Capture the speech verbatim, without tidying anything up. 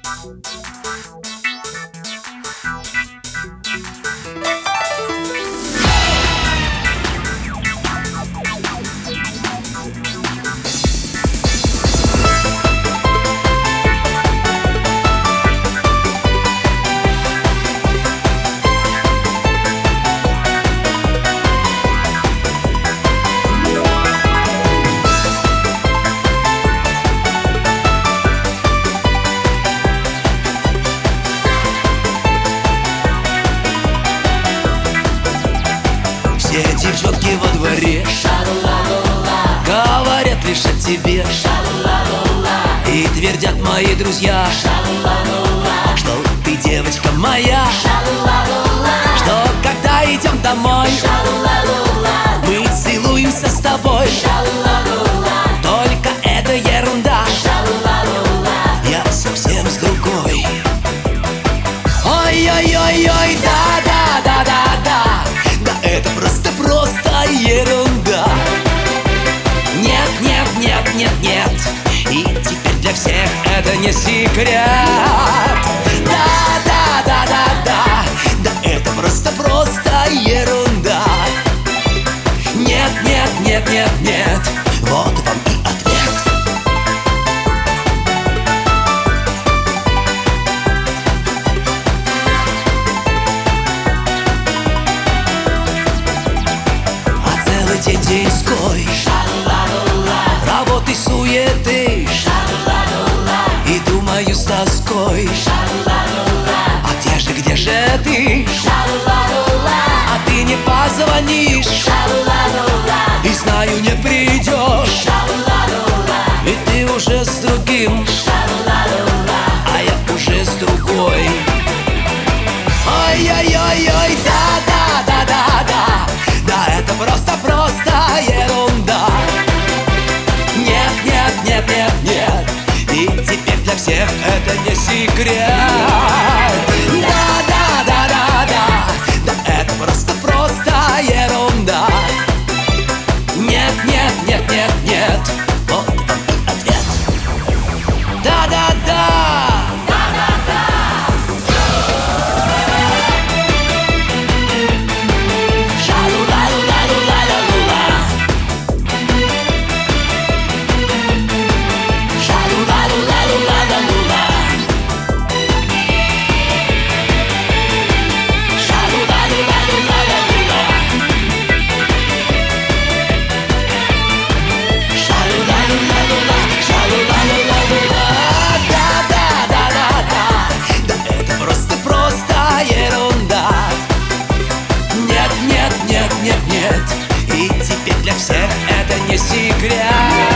Все девчонки во дворе говорят лишь о тебе и твердят мои друзья, что ты девочка моя, что когда идем домой, мы целуемся с тобой. Только это ерунда, я совсем с другой. Ой-ой-ой-ой, да-да-да-да-да, да это просто-просто ерунда. Нет, нет, нет, нет, нет, и теперь для всех это не секрет. Да-да-да-да-да, да это просто-просто ерунда. Нет, нет, нет, нет, нет, вот вам и ответ. А целый день деньской работы, суеты, и думаю с тоской: а где же, где же ты? А ты не позвонишь, и знаю, не придешь, ведь ты уже с другим, а я уже с другой. Ой-ой-ой-ой, да-да-да-да-да, да это просто-просто ерунда. Нет, нет, нет, нет, нет, и теперь для всех это не секрет. Да-да-да-да-да, да это просто-просто ерунда. Нет, нет, нет, нет, нет, вот он и ответ. Да-да-да. Нет, нет, нет, нет, и теперь для всех это не секрет.